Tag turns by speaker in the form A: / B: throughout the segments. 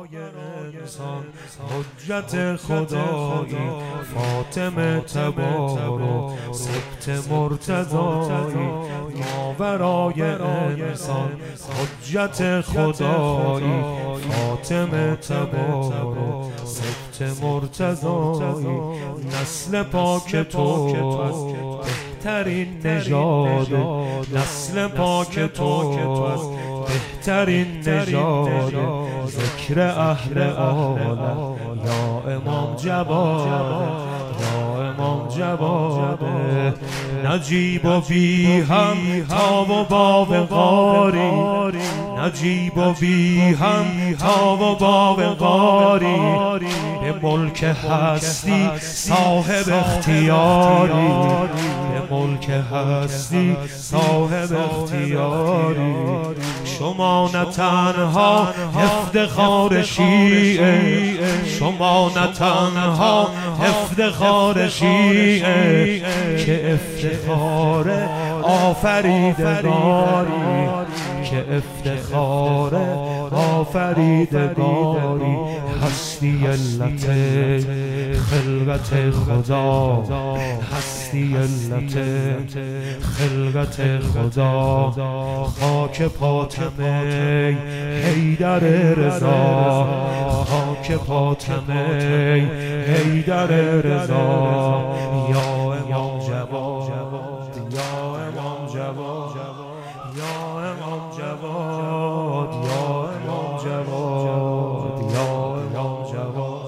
A: انسان حجت خدایی، فاطمه تبارک سبت مرتضایی. ماورای انسان حجت خدایی، فاطمه تبارک سبت مرتضایی. نسل پاک تو از بهترین نژاد، نسل پاک تو از بهترین نژاد. ذکر اهل عالم یا امام جواد، یا امام جواد. نجیب و بی هم تاب و باغ غاری، نجیب و بی هم تاب و باغ غاری. به ملک هستی صاحب اختیاری، به ملک هستی صاحب اختیاری. شما نه تنها افتخار شیعه، شما نه تنها افتخار شیعه، که افتخار آفریدگاری، که افتخار آفریدگاری. هستی علت خلقت خدا، هستی علت خلقت خدا. خاک فاطمه حیدر رضا، خاک فاطمه حیدر رضا. یا امام جواد، یا امام جواد، یا امام جواد، یا امام جواد، یا امام جواد.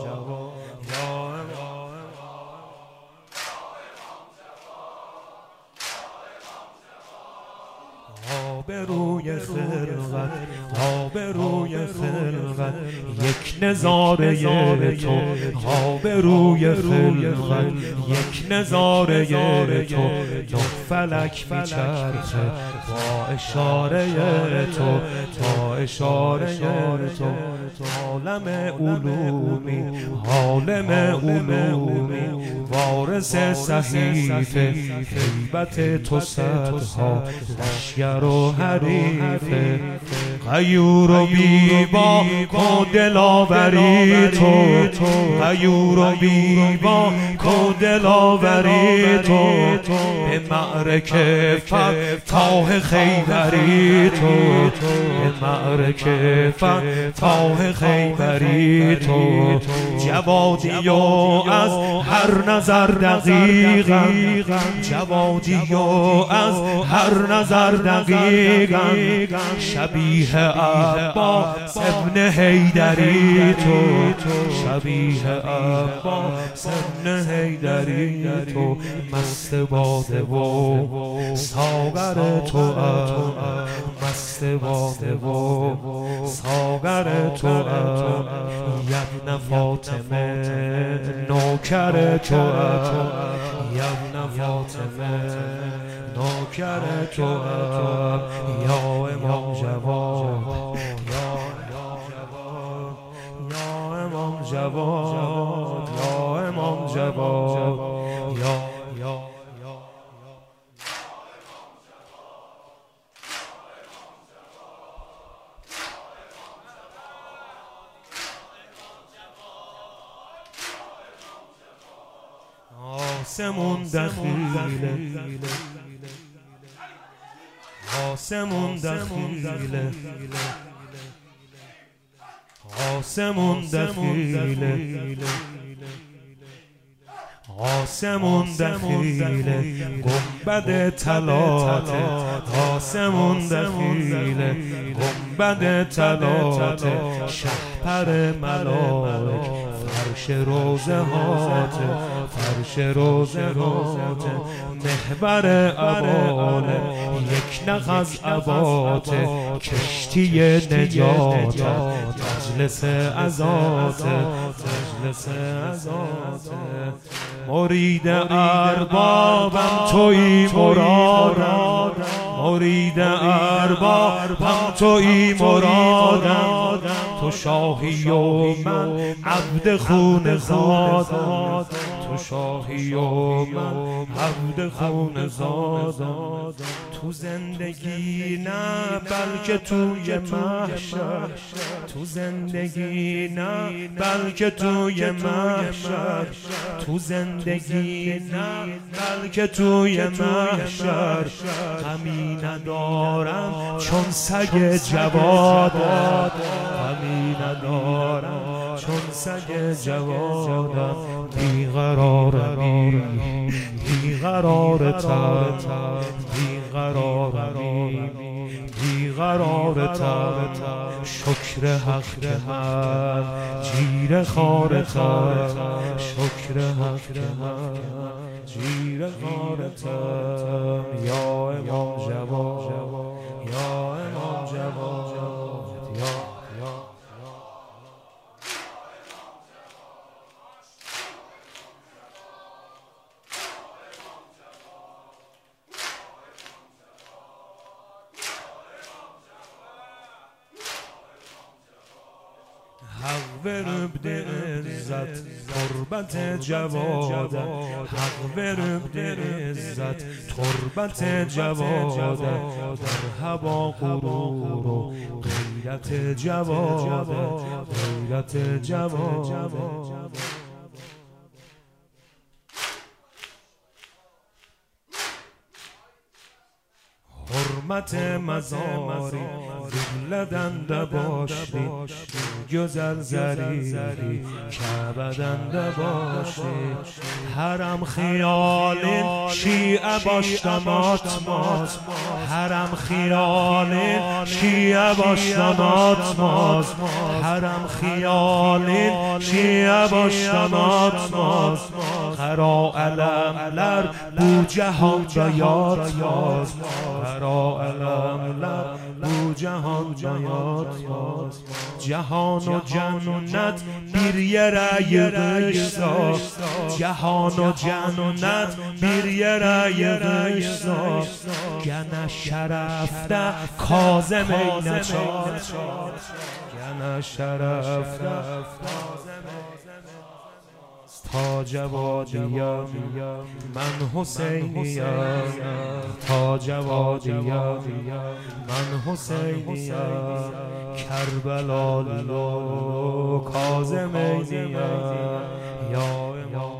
A: آبروی خلقت، آبروی خلقت یک نظاره تو، آبروی خلقت یک نظاره تو. دو فلک میچرخه با اشاره تو، با اشاره تو. عالم علومی، عالم علومی، وارث صحیفه هیبت تو صدها لشگر و حریفه. غیور و بیبا کو دلاوری تو، غیور و بیبا کو دلاوری تو. به معرکه فتاح خیبری تو، به معرکه فتاح خیبری تو. جوادی و از هر نظر دقیقی، جوادی و از هر نظر دقیقا. شبیه عباس ابن حیدری تو، شبیه عباس ابن حیدری تو. مست باده و ساغر تو، مست باده و ساغر تو. یبن فاطمه نوکر تو، یبن فاطمه نوکر تو. یا امام جواد، یا امام جواد، یا امام جواد، یا آسمون دخیله، آسمون دخیله، آسمون دخیله، آسمون دخیله. گنبد طلات، آسمون دخیله. گنبد طلات، شهپر ملائک فرش روضهات، فرش روضهات. محور عباله یک نخ عبات، کشتی نجات مجلس عزات، مجلس عزات. مرید اربابم تویی مرادم، مرید اربابم تویی مرادم. تو شاهی و من عبد خون زادم، تو شاهی و من عبد خون زادم، تو زندگی نه بلکه توی محشر، تو زندگی نه بلکه توی محشر، تو زندگی نه بلکه توی محشر، غمی ندارم چون سگ جوادم، غمی ندارم چون سگ جوادم، بیقرارم بیقرارتم بیقرارم بیقرارتم، شکر حق که من جیر خارتم، شکر حق که من جیر خارتم، یا امام جواد یا امام جواد یا حق ورب ده عزت تربت جواده، حق ورب ده عزت تربت جواده، در هوا غرور و غیرت جواده، غیرت جواده. حرمت مزاری دلدنده باشی، گزل زریری کبدنده باشی، حرم خیالین شیعه باشتمات ماز، حرم خیالین شیعه باشتمات ماز، حرم خیالین شیعه باشتمات ماز، قرا علملر بو جهان بیاد ماز، قرا علملر بو جهان بیاد ماز، جهان و جنت بیر یه رأی غشتا، جهان و جنت بیر یه رأی غشتا، گنه شرفته کاظم نچار، گنه شرفته تا جوادیم من حسینیم، تا جوادیم من حسینیم، کربلا و کاظمینیم، یا امام